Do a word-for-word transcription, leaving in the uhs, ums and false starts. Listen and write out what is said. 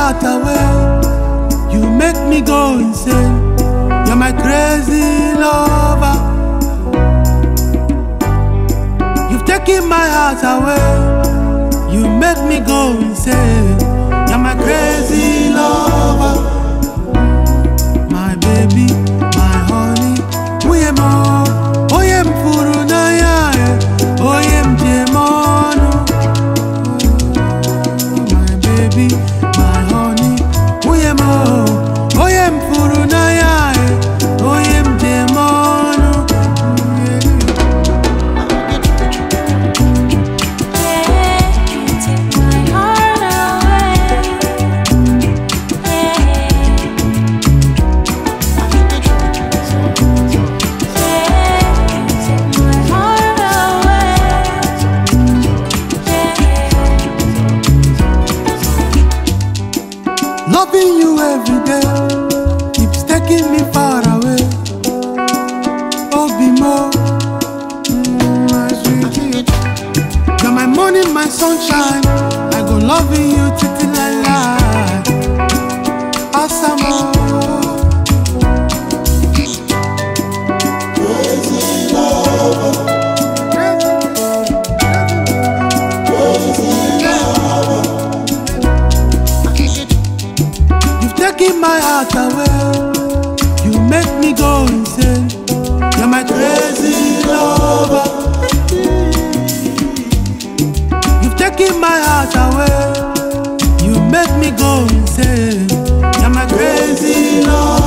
heart away. You make me go insane. You're my crazy lover. You've taken my heart away. You make me go insane. You're my crazy lover. My baby, my honey. Uyemo, oyem furunaya, oyem jemono. My baby, my honey. Uyemo, oyem furunaya, oyem jemono. Loving you every day keeps taking me far away. Oh, be more, mm, my sweetie. You're my morning, my sunshine. I go loving you till I lie. Awesome. Crazy lover. Taking my heart away, you make me go insane. You're my crazy lover. You've taken my heart away, you make me go insane. You're my crazy lover.